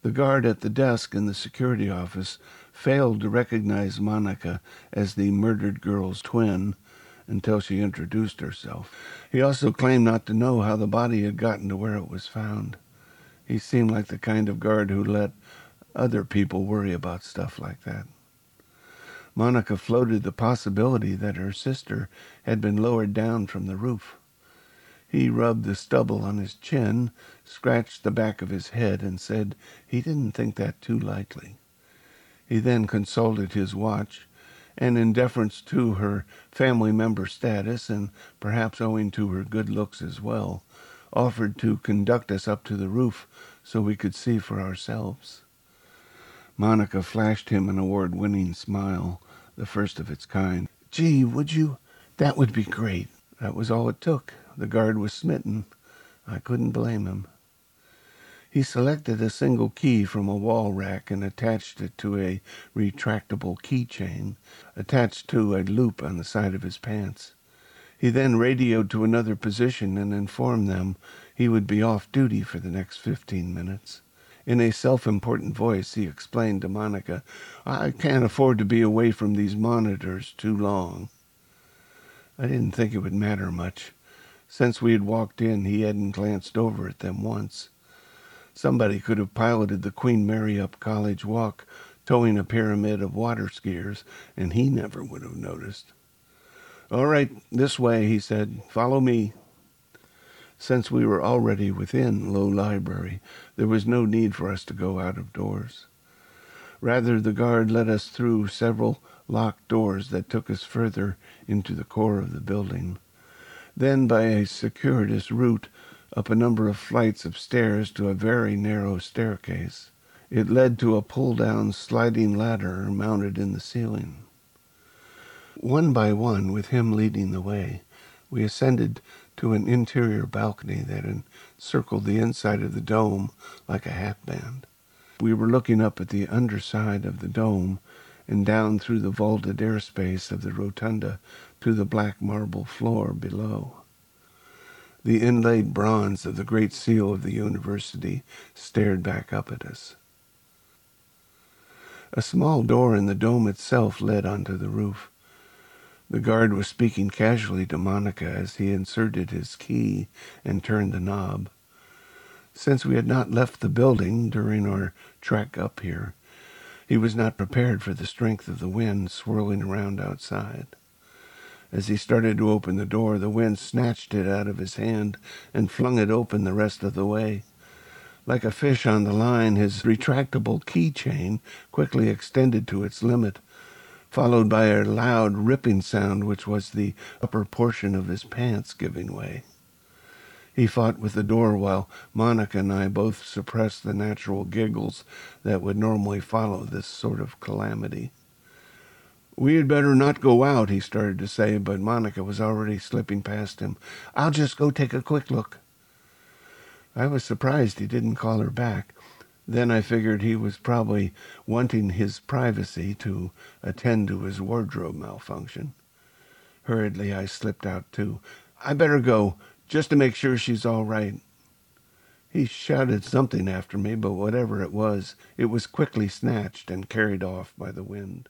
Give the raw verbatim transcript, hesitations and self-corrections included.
The guard at the desk in the security office failed to recognize Monica as the murdered girl's twin until she introduced herself. He also claimed not to know how the body had gotten to where it was found. He seemed like the kind of guard who let other people worry about stuff like that. Monica floated the possibility that her sister had been lowered down from the roof. He rubbed the stubble on his chin, scratched the back of his head, and said he didn't think that too lightly. He then consulted his watch, and in deference to her family member status, and perhaps owing to her good looks as well, offered to conduct us up to the roof so we could see for ourselves. Monica flashed him an award-winning smile, the first of its kind. "Gee, would you? That would be great." That was all it took. The guard was smitten. I couldn't blame him. He selected a single key from a wall rack and attached it to a retractable keychain attached to a loop on the side of his pants. He then radioed to another position and informed them he would be off duty for the next fifteen minutes. In a self-important voice, he explained to Monica, "I can't afford to be away from these monitors too long." I didn't think it would matter much. Since we had walked in, he hadn't glanced over at them once. Somebody could have piloted the Queen Mary up College Walk, towing a pyramid of water skiers, and he never would have noticed. "All right, this way," he said. "Follow me." Since we were already within Low Library, there was no need for us to go out of doors. Rather, the guard led us through several locked doors that took us further into the core of the building. Then, by a circuitous route, up a number of flights of stairs to a very narrow staircase. It led to a pull-down sliding ladder mounted in the ceiling. One by one, with him leading the way, we ascended to an interior balcony that encircled the inside of the dome like a hatband. We were looking up at the underside of the dome and down through the vaulted airspace of the rotunda to the black marble floor below. The inlaid bronze of the Great Seal of the university stared back up at us. A small door in the dome itself led onto the roof. The guard was speaking casually to Monica as he inserted his key and turned the knob. Since we had not left the building during our trek up here, he was not prepared for the strength of the wind swirling around outside. As he started to open the door, the wind snatched it out of his hand and flung it open the rest of the way. Like a fish on the line, his retractable keychain quickly extended to its limit, followed by a loud ripping sound which was the upper portion of his pants giving way. He fought with the door while Monica and I both suppressed the natural giggles that would normally follow this sort of calamity. "We had better not go out," he started to say, but Monica was already slipping past him. "I'll just go take a quick look." I was surprised he didn't call her back. Then I figured he was probably wanting his privacy to attend to his wardrobe malfunction. Hurriedly, I slipped out too. "I better go, just to make sure she's all right." He shouted something after me, but whatever it was, it was quickly snatched and carried off by the wind.